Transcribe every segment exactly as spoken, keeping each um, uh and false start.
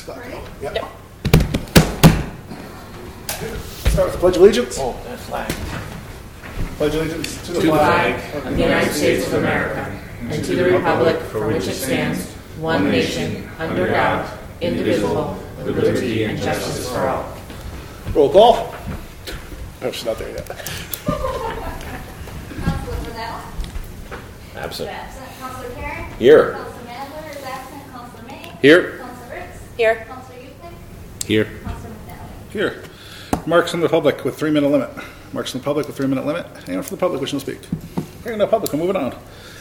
o'clock. Ready? Yep. Yep. Start with the Pledge of Allegiance. Oh, that flag. Pledge allegiance to the To the flag flag of the United States of America and to the republic for which it stands, one nation, under God, indivisible, with liberty and justice for all. Roll call. Oh, she's not there yet. Councilor Brunel? Absent. Absent. Councilor Karen? Here. Councilor Mandler is absent. Councilor May? Here. Councilor Ricks? Here. Councilor Euclid? Here. Councilor McNally? Here. Marks on the public with three minute limit. Marks on the public with three minute limit. Anyone from the public wishing to speak? Hearing no public, we're moving on.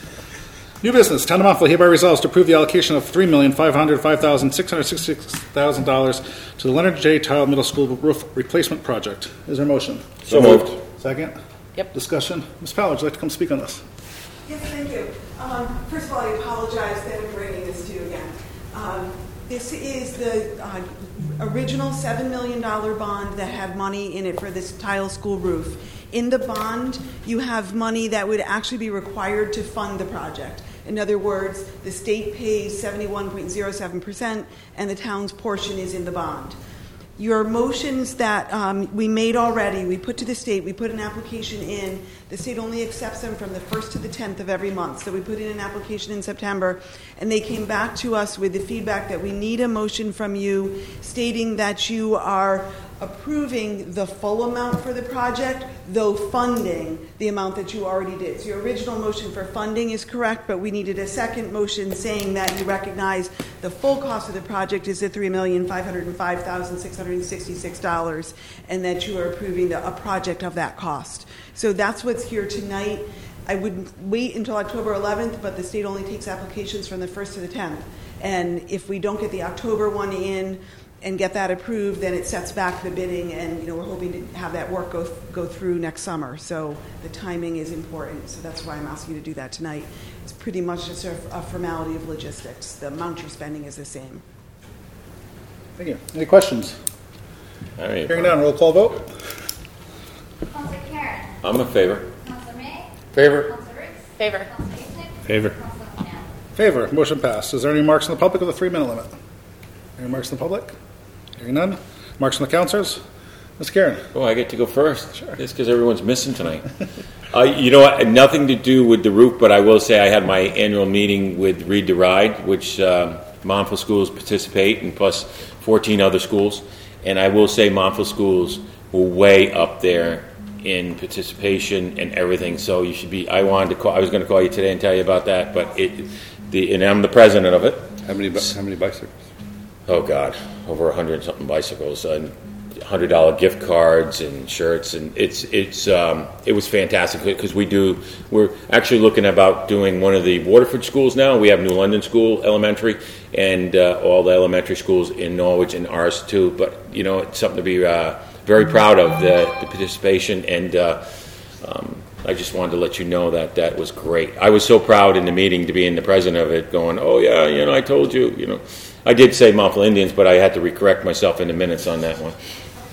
New business. Town of Montville hereby resolves to approve the allocation of three million five hundred five thousand six hundred sixty-six thousand dollars to the Leonard J. Tile Middle School roof replacement project. Is there a motion? So moved. Second? Yep. Discussion? Miz Powell, would you like to come speak on this? Yes, thank you. Um, first of all, I apologize that I'm bringing this to you again. Um, this is the uh, original seven million dollars bond that had money in it for this tile school roof. In the bond, you have money that would actually be required to fund the project. In other words, the state pays seventy-one point zero seven percent and the town's portion is in the bond. Your motions that um, we made already, we put to the state, we put an application in. The state only accepts them from the first to the tenth of every month. So we put in an application in September, and they came back to us with the feedback that we need a motion from you stating that you are approving the full amount for the project, though funding the amount that you already did. So your original motion for funding is correct, but we needed a second motion saying that you recognize the full cost of the project is the three million five hundred five thousand six hundred sixty-six dollars, and that you are approving the, a project of that cost. So that's what's here tonight. I would wait until October eleventh, but the state only takes applications from the first to the tenth. And if we don't get the October one in and get that approved, then it sets back the bidding, and you know we're hoping to have that work go go through next summer. So the timing is important. So that's why I'm asking you to do that tonight. It's pretty much just a, a formality of logistics. The amount you're spending is the same. Thank you. Any questions? All right. Hearing none, roll call vote. Councilor Karen? I'm in favor. Councilor May? Favor. Councilor Ricks? Favor. Councilor Euclid? Favor. Councilor McNally? Favor. Motion passed. Is there any marks on the public with a three minute limit? Any marks on the public? Hearing none. Marks on the councilors? Miz Karen? Oh, I get to go first. Sure. It's because everyone's missing tonight. uh, you know what? Nothing to do with the roof, but I will say I had my annual meeting with Read to Ride, which um, Montville schools participate, and plus fourteen other schools. And I will say Montville schools were way up there in participation and everything. So you should be. I wanted to call. I was going to call you today and tell you about that, but it. The and I'm the president of it. How many bi- how many bicycles? Oh God, over a hundred something bicycles and hundred dollar gift cards and shirts, and it's it's um, it was fantastic because we do we're actually looking about doing one of the Waterford schools now. We have New London School Elementary and uh, all the elementary schools in Norwich and ours too. But you know, it's something to be uh, very proud of the, the participation, and uh, um, I just wanted to let you know that that was great. I was so proud in the meeting to be in the president of it, going, oh yeah, you know, I told you, you know. I did say Montville Indians, but I had to recorrect myself in the minutes on that one.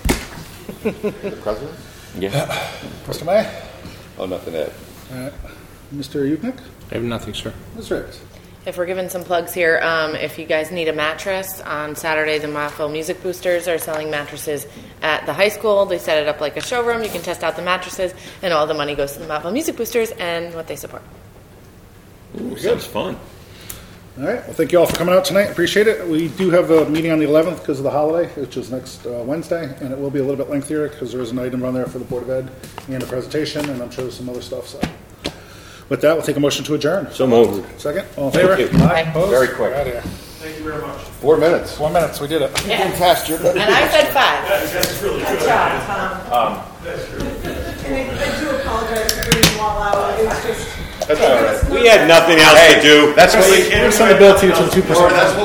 The president? Yeah. Mister May? Oh, nothing to add. All right. Mister Yupnik? I have nothing, sir. Miz Ricks? If we're giving some plugs here, um, if you guys need a mattress, on Saturday the Montville Music Boosters are selling mattresses at the high school. They set it up like a showroom. You can test out the mattresses, and all the money goes to the Montville Music Boosters and what they support. Ooh, sounds fun. All right. Well, thank you all for coming out tonight. Appreciate it. We do have a meeting on the eleventh because of the holiday, which is next uh, Wednesday, and it will be a little bit lengthier because there is an item on there for the Board of Ed and a presentation, and I'm sure there's some other stuff. So, with that, we'll take a motion to adjourn. So moved. Second. All in favor? Thank you. Aye. Aye. Opposed? Very quick. We're out of here. Thank you very much. Four minutes. Four minutes. We did it. Yeah. Getting fast. You're good. And I said five. That's really Good job, Tom. And I, I do apologize for bringing you all out. It was just. That's all right. We had nothing else to do. That's what you We're going to send a bill to you to the two percent.